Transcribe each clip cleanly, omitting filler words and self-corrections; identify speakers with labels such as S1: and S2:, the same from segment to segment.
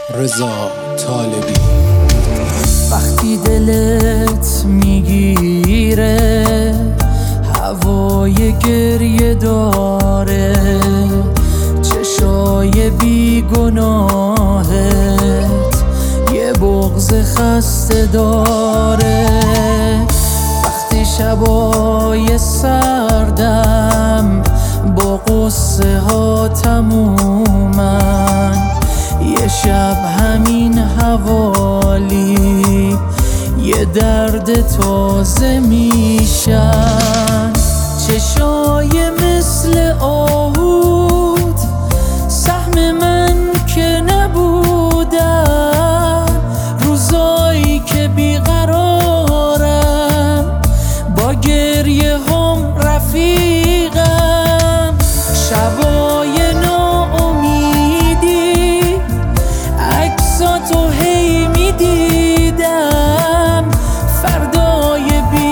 S1: رضا طالبی.
S2: وقتی دلت میگیره هوای گریه داره، چشای بیگناهت یه بغض خسته داره. وقتی شبای سردم با قصه ها تمومن، یه شب همین حوالی یه درد تازه میشن. چشای مثل آهود سهم من که نبودن، روزایی که بیقرارم با گریه هم رفیقم. شبای ناامیدی عکساتو هی میدیدم، فردای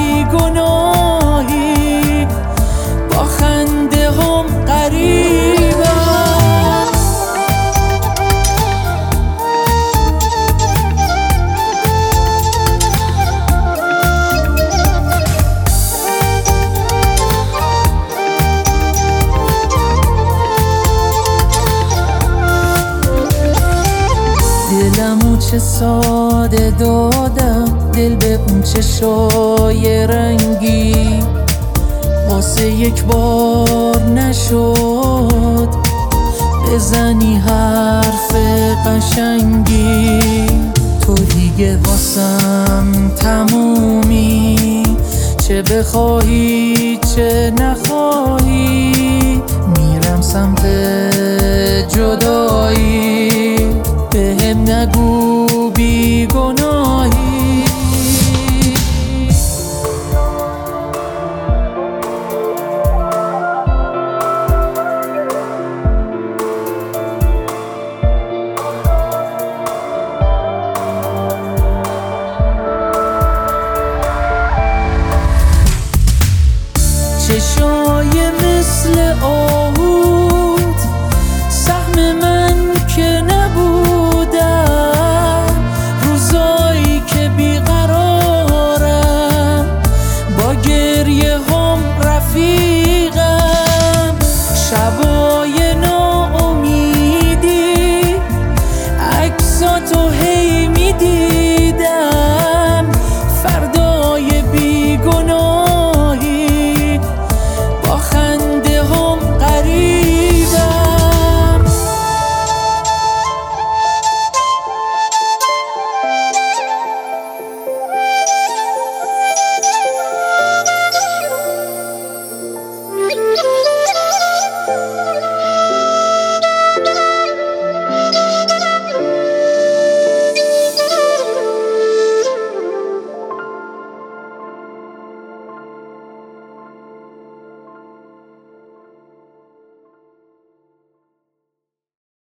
S2: بیگناهی با خنده هم قریبم. دلمو چه ساده دادم، دل به اون چشای رنگی، واسه یک بار نشد بزنی حرف قشنگی. تو دیگه واسم تمومی، چه بخواهی چه نخواهی، میرم سمت جدایی. بهم نگو